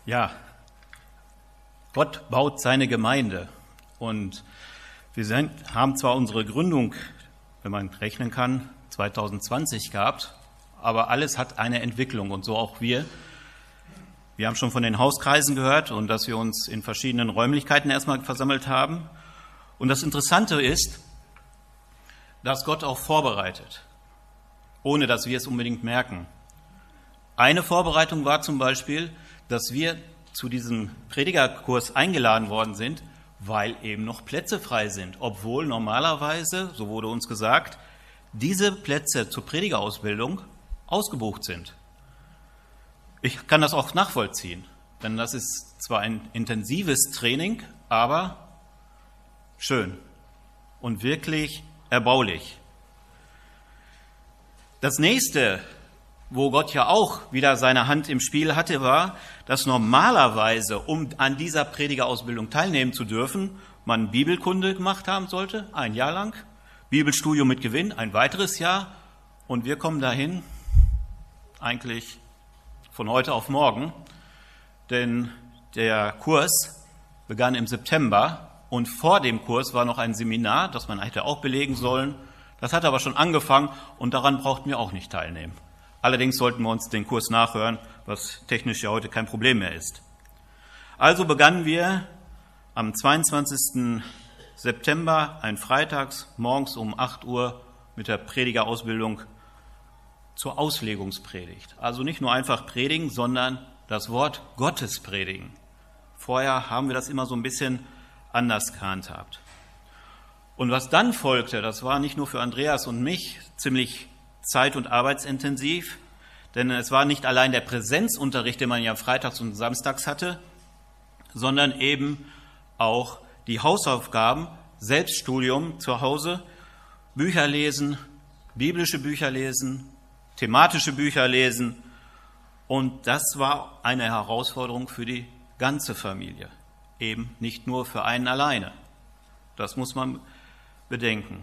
Ja, Gott baut seine Gemeinde und wir haben zwar unsere Gründung, wenn man rechnen kann, 2020 gehabt, aber alles hat eine Entwicklung und so auch wir. Wir haben schon von den Hauskreisen gehört und dass wir uns in verschiedenen Räumlichkeiten erstmal versammelt haben. Und das Interessante ist, dass Gott auch vorbereitet, ohne dass wir es unbedingt merken. Eine Vorbereitung war zum Beispiel, dass wir zu diesem Predigerkurs eingeladen worden sind, weil eben noch Plätze frei sind, obwohl normalerweise, so wurde uns gesagt, diese Plätze zur Predigerausbildung ausgebucht sind. Ich kann das auch nachvollziehen, denn das ist zwar ein intensives Training, aber schön und wirklich erbaulich. Das nächste, wo Gott ja auch wieder seine Hand im Spiel hatte, war, dass normalerweise, um an dieser Predigerausbildung teilnehmen zu dürfen, man Bibelkunde gemacht haben sollte, ein Jahr lang, Bibelstudium mit Gewinn, ein weiteres Jahr, und wir kommen dahin eigentlich von heute auf morgen, denn der Kurs begann im September und vor dem Kurs war noch ein Seminar, das man hätte auch belegen sollen. Das hat aber schon angefangen und daran brauchten wir auch nicht teilnehmen. Allerdings sollten wir uns den Kurs nachhören, was technisch ja heute kein Problem mehr ist. Also begannen wir am 22. September, ein Freitags, morgens um 8 Uhr mit der Predigerausbildung zur Auslegungspredigt. Also nicht nur einfach predigen, sondern das Wort Gottes predigen. Vorher haben wir das immer so ein bisschen anders gehandhabt. Und was dann folgte, das war nicht nur für Andreas und mich ziemlich zeit- und arbeitsintensiv, denn es war nicht allein der Präsenzunterricht, den man ja freitags und samstags hatte, sondern eben auch die Hausaufgaben, Selbststudium zu Hause, Bücher lesen, biblische Bücher lesen, thematische Bücher lesen. Und das war eine Herausforderung für die ganze Familie, eben nicht nur für einen alleine. Das muss man bedenken.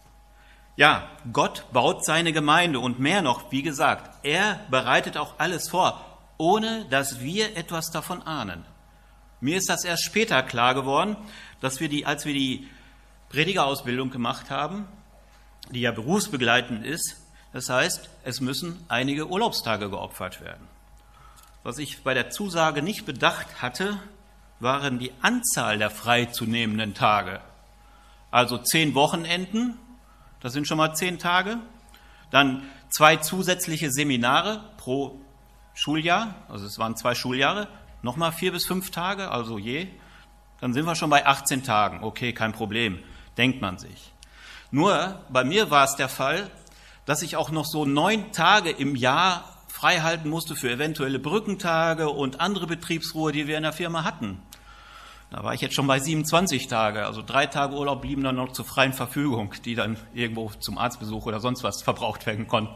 Ja, Gott baut seine Gemeinde und mehr noch, wie gesagt, er bereitet auch alles vor, ohne dass wir etwas davon ahnen. Mir ist das erst später klar geworden, dass als wir die Predigerausbildung gemacht haben, die ja berufsbegleitend ist, das heißt, es müssen einige Urlaubstage geopfert werden. Was ich bei der Zusage nicht bedacht hatte, waren die Anzahl der freizunehmenden Tage. Also 10 Wochenenden, das sind schon mal 10 Tage. Dann 2 zusätzliche Seminare pro Schuljahr, also es waren 2 Schuljahre, nochmal 4 bis 5 Tage, also je. Dann sind wir schon bei 18 Tagen. Okay, kein Problem, denkt man sich. Nur bei mir war es der Fall, dass ich auch noch so 9 Tage im Jahr frei halten musste für eventuelle Brückentage und andere Betriebsruhe, die wir in der Firma hatten. Da war ich jetzt schon bei 27 Tage, also 3 Tage Urlaub blieben dann noch zur freien Verfügung, die dann irgendwo zum Arztbesuch oder sonst was verbraucht werden konnten.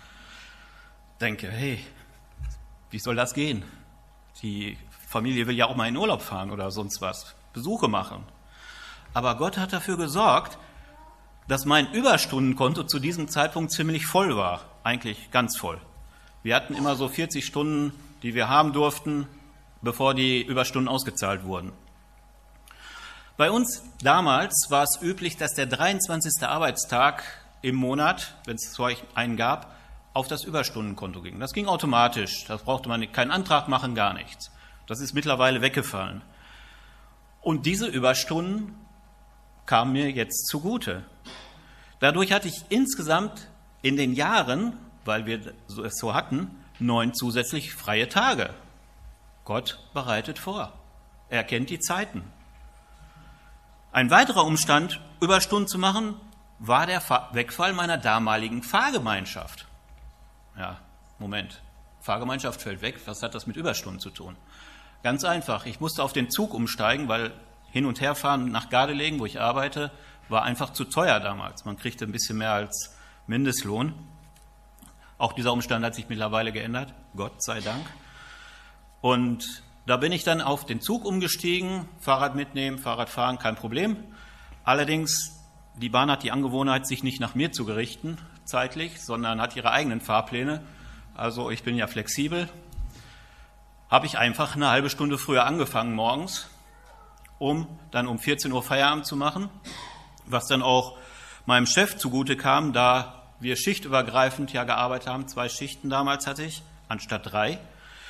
Denke, hey, wie soll das gehen? Die Familie will ja auch mal in Urlaub fahren oder sonst was, Besuche machen. Aber Gott hat dafür gesorgt, dass mein Überstundenkonto zu diesem Zeitpunkt ziemlich voll war, eigentlich ganz voll. Wir hatten immer so 40 Stunden, die wir haben durften, bevor die Überstunden ausgezahlt wurden. Bei uns damals war es üblich, dass der 23. Arbeitstag im Monat, wenn es so einen gab, auf das Überstundenkonto ging. Das ging automatisch, da brauchte man keinen Antrag machen, gar nichts. Das ist mittlerweile weggefallen. Und diese Überstunden kamen mir jetzt zugute. Dadurch hatte ich insgesamt in den Jahren, weil wir es so hatten, 9 zusätzlich freie Tage. Gott bereitet vor. Er kennt die Zeiten. Ein weiterer Umstand, Überstunden zu machen, war der Wegfall meiner damaligen Fahrgemeinschaft. Ja, Moment, Fahrgemeinschaft fällt weg, was hat das mit Überstunden zu tun? Ganz einfach, ich musste auf den Zug umsteigen, weil hin und her fahren nach Gardelegen, wo ich arbeite, war einfach zu teuer damals. Man kriegte ein bisschen mehr als Mindestlohn. Auch dieser Umstand hat sich mittlerweile geändert, Gott sei Dank. Und da bin ich dann auf den Zug umgestiegen, Fahrrad mitnehmen, Fahrrad fahren, kein Problem. Allerdings, die Bahn hat die Angewohnheit, sich nicht nach mir zu richten, zeitlich, sondern hat ihre eigenen Fahrpläne. Also ich bin ja flexibel. habe ich einfach eine halbe Stunde früher angefangen morgens, um dann um 14 Uhr Feierabend zu machen, was dann auch meinem Chef zugute kam, da wir schichtübergreifend ja gearbeitet haben, 2 Schichten damals hatte ich, anstatt 3,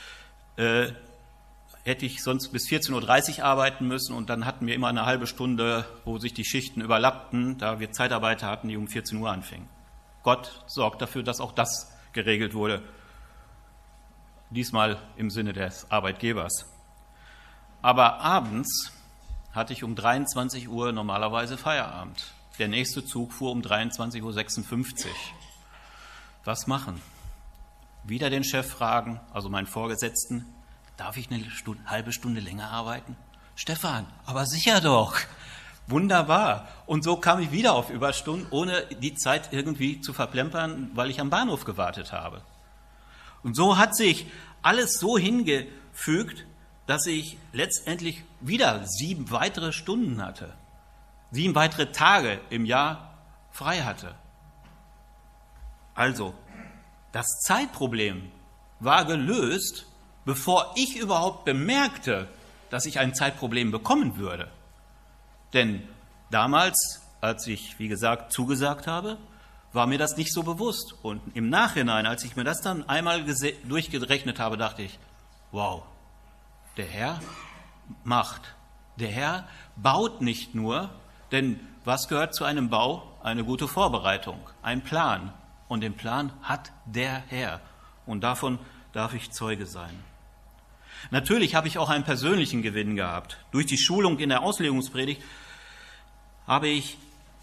hätte ich sonst bis 14.30 Uhr arbeiten müssen und dann hatten wir immer eine halbe Stunde, wo sich die Schichten überlappten, da wir Zeitarbeiter hatten, die um 14 Uhr anfingen. Gott sorgt dafür, dass auch das geregelt wurde, diesmal im Sinne des Arbeitgebers. Aber abends hatte ich um 23 Uhr normalerweise Feierabend. Der nächste Zug fuhr um 23.56 Uhr. Was machen? Wieder den Chef fragen, also meinen Vorgesetzten, darf ich eine halbe Stunde länger arbeiten? Stefan, aber sicher doch. Wunderbar. Und so kam ich wieder auf Überstunden, ohne die Zeit irgendwie zu verplempern, weil ich am Bahnhof gewartet habe. Und so hat sich alles so hingefügt, dass ich letztendlich wieder 7 weitere Stunden hatte. 7 weitere Tage im Jahr frei hatte. Also, das Zeitproblem war gelöst, bevor ich überhaupt bemerkte, dass ich ein Zeitproblem bekommen würde. Denn damals, als ich, wie gesagt, zugesagt habe, war mir das nicht so bewusst. Und im Nachhinein, als ich mir das dann einmal durchgerechnet habe, dachte ich, wow, der Herr macht. Der Herr baut nicht nur, denn was gehört zu einem Bau? Eine gute Vorbereitung, ein Plan. Und den Plan hat der Herr. Und davon darf ich Zeuge sein. Natürlich habe ich auch einen persönlichen Gewinn gehabt. Durch die Schulung in der Auslegungspredigt habe ich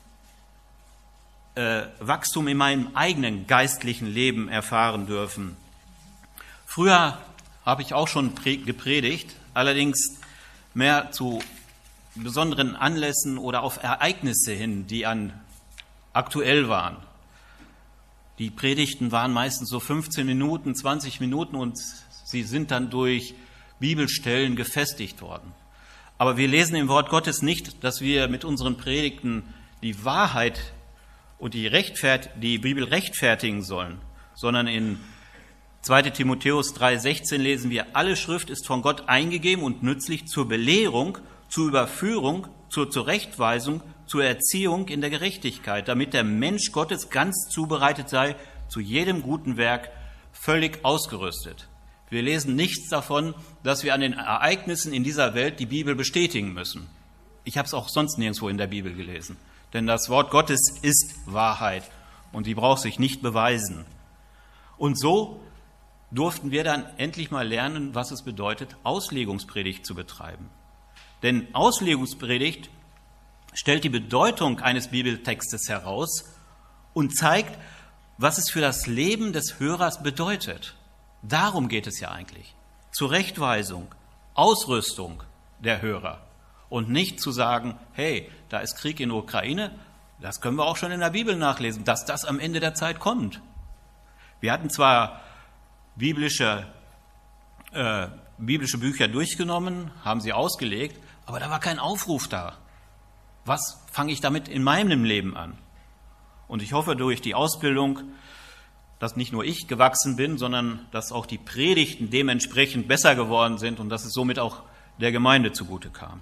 Wachstum in meinem eigenen geistlichen Leben erfahren dürfen. Früher habe ich auch schon gepredigt, allerdings mehr zu besonderen Anlässen oder auf Ereignisse hin, die aktuell waren. Die Predigten waren meistens so 15 Minuten, 20 Minuten und sie sind dann durch Bibelstellen gefestigt worden. Aber wir lesen im Wort Gottes nicht, dass wir mit unseren Predigten die Wahrheit und die Bibel rechtfertigen sollen, sondern in 2. Timotheus 3,16 lesen wir, alle Schrift ist von Gott eingegeben und nützlich zur Belehrung, zur Überführung, zur Zurechtweisung, zur Erziehung in der Gerechtigkeit, damit der Mensch Gottes ganz zubereitet sei, zu jedem guten Werk völlig ausgerüstet. Wir lesen nichts davon, dass wir an den Ereignissen in dieser Welt die Bibel bestätigen müssen. Ich habe es auch sonst nirgendwo in der Bibel gelesen. Denn das Wort Gottes ist Wahrheit und sie braucht sich nicht beweisen. Und so durften wir dann endlich mal lernen, was es bedeutet, Auslegungspredigt zu betreiben. Denn Auslegungspredigt stellt die Bedeutung eines Bibeltextes heraus und zeigt, was es für das Leben des Hörers bedeutet. Darum geht es ja eigentlich. Zurechtweisung, Ausrüstung der Hörer. Und nicht zu sagen, hey, da ist Krieg in der Ukraine, das können wir auch schon in der Bibel nachlesen, dass das am Ende der Zeit kommt. Wir hatten zwar biblische Bücher durchgenommen, haben sie ausgelegt, aber da war kein Aufruf da. Was fange ich damit in meinem Leben an? Und ich hoffe durch die Ausbildung, dass nicht nur ich gewachsen bin, sondern dass auch die Predigten dementsprechend besser geworden sind und dass es somit auch der Gemeinde zugute kam.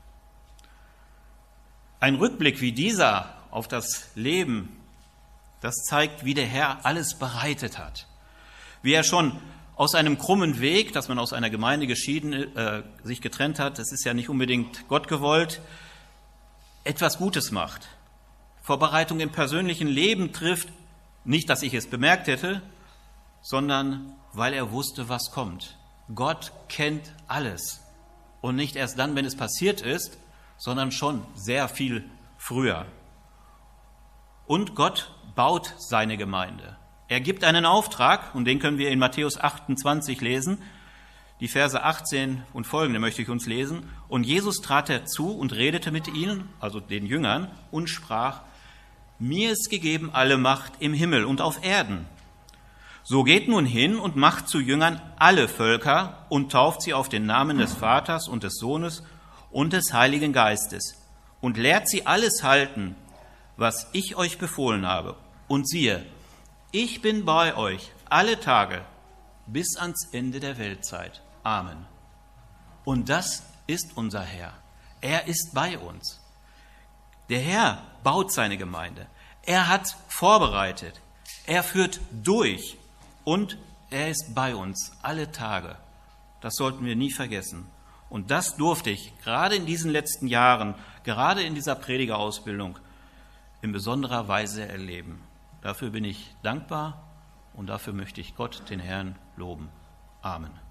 Ein Rückblick wie dieser auf das Leben, das zeigt, wie der Herr alles bereitet hat. Wie er schon aus einem krummen Weg, dass man aus einer Gemeinde sich getrennt hat, das ist ja nicht unbedingt Gott gewollt, etwas Gutes macht. Vorbereitung im persönlichen Leben trifft, nicht, dass ich es bemerkt hätte, sondern weil er wusste, was kommt. Gott kennt alles. Und nicht erst dann, wenn es passiert ist, sondern schon sehr viel früher. Und Gott baut seine Gemeinde. Er gibt einen Auftrag, und den können wir in Matthäus 28 lesen. Die Verse 18 und folgende möchte ich uns lesen. Und Jesus trat herzu und redete mit ihnen, also den Jüngern, und sprach, mir ist gegeben alle Macht im Himmel und auf Erden. So geht nun hin und macht zu Jüngern alle Völker und tauft sie auf den Namen des Vaters und des Sohnes und des Heiligen Geistes und lehrt sie alles halten, was ich euch befohlen habe. Und siehe, ich bin bei euch alle Tage bis ans Ende der Weltzeit. Amen. Und das ist unser Herr. Er ist bei uns. Der Herr baut seine Gemeinde. Er hat vorbereitet. Er führt durch. Und er ist bei uns alle Tage. Das sollten wir nie vergessen. Und das durfte ich gerade in diesen letzten Jahren, gerade in dieser Predigerausbildung, in besonderer Weise erleben. Dafür bin ich dankbar und dafür möchte ich Gott, den Herrn, loben. Amen.